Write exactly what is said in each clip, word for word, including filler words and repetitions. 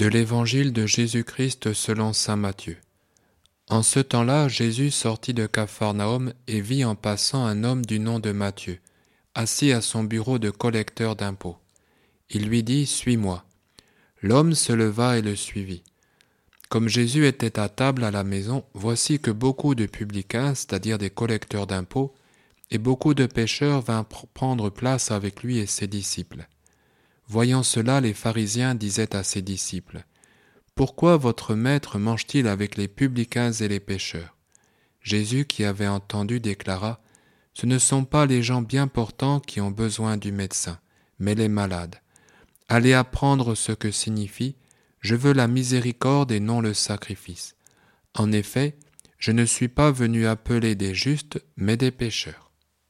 De l'Évangile de Jésus-Christ selon saint Matthieu. En ce temps-là, Jésus sortit de Capharnaüm et vit en passant un homme du nom de Matthieu, assis à son bureau de collecteur d'impôts. Il lui dit « Suis-moi ». L'homme se leva et le suivit. Comme Jésus était à table à la maison, voici que beaucoup de publicains, c'est-à-dire des collecteurs d'impôts, et beaucoup de pécheurs vinrent prendre place avec lui et ses disciples. Voyant cela, les pharisiens disaient à ses disciples, « Pourquoi votre maître mange-t-il avec les publicains et les pécheurs ?» Jésus, qui avait entendu, déclara, « Ce ne sont pas les gens bien portants qui ont besoin du médecin, mais les malades. Allez apprendre ce que signifie « Je veux la miséricorde et non le sacrifice ». En effet, je ne suis pas venu appeler des justes, mais des pécheurs.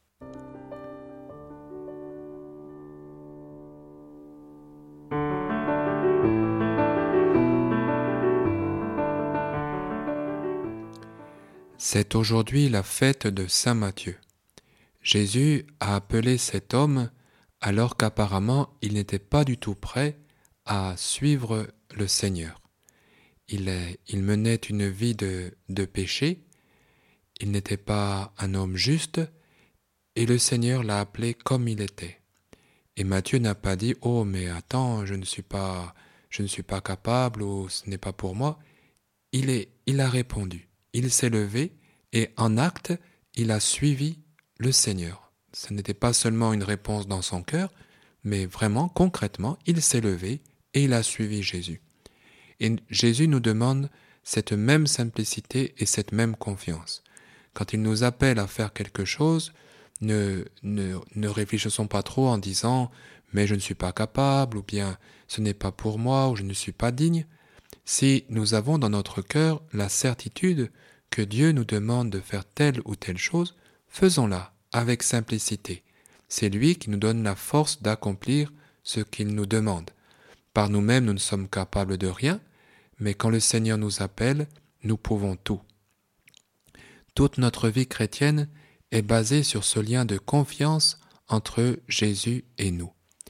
C'est aujourd'hui la fête de saint Matthieu. Jésus a appelé cet homme alors qu'apparemment il n'était pas du tout prêt à suivre le Seigneur. Il, est, il menait une vie de, de péché, il n'était pas un homme juste et le Seigneur l'a appelé comme il était. Et Matthieu n'a pas dit « Oh mais attends, je ne suis pas, je ne suis pas capable ou ce n'est pas pour moi ». Il, est, il a répondu, il s'est levé et en acte, il a suivi le Seigneur. Ce n'était pas seulement une réponse dans son cœur, mais vraiment, concrètement, il s'est levé et il a suivi Jésus. Et Jésus nous demande cette même simplicité et cette même confiance. Quand il nous appelle à faire quelque chose, ne, ne, ne réfléchissons pas trop en disant « mais je ne suis pas capable » ou bien « ce n'est pas pour moi » ou « je ne suis pas digne ». Si nous avons dans notre cœur la certitude que Dieu nous demande de faire telle ou telle chose, faisons-la avec simplicité. C'est lui qui nous donne la force d'accomplir ce qu'il nous demande. Par nous-mêmes, nous ne sommes capables de rien, mais quand le Seigneur nous appelle, nous pouvons tout. Toute notre vie chrétienne est basée sur ce lien de confiance entre Jésus et nous.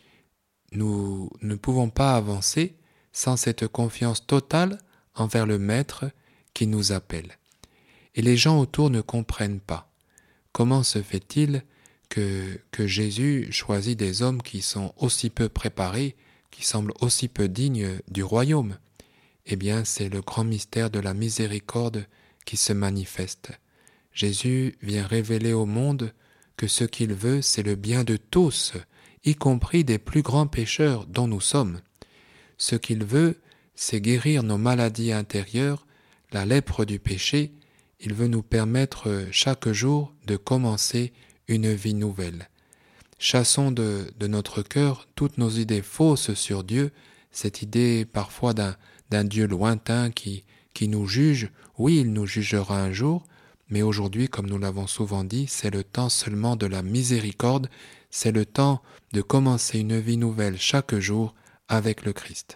Nous ne pouvons pas avancer sans cette confiance totale envers le Maître qui nous appelle. Et les gens autour ne comprennent pas. Comment se fait-il que, que Jésus choisit des hommes qui sont aussi peu préparés, qui semblent aussi peu dignes du royaume? Eh bien, c'est le grand mystère de la miséricorde qui se manifeste. Jésus vient révéler au monde que ce qu'il veut, c'est le bien de tous, y compris des plus grands pécheurs dont nous sommes. Ce qu'il veut, c'est guérir nos maladies intérieures, la lèpre du péché. Il veut nous permettre chaque jour de commencer une vie nouvelle. Chassons de, de notre cœur toutes nos idées fausses sur Dieu, cette idée parfois d'un, d'un Dieu lointain qui, qui nous juge. Oui, il nous jugera un jour, mais aujourd'hui, comme nous l'avons souvent dit, c'est le temps seulement de la miséricorde, c'est le temps de commencer une vie nouvelle chaque jour avec le Christ.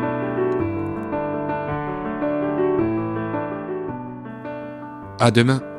À demain.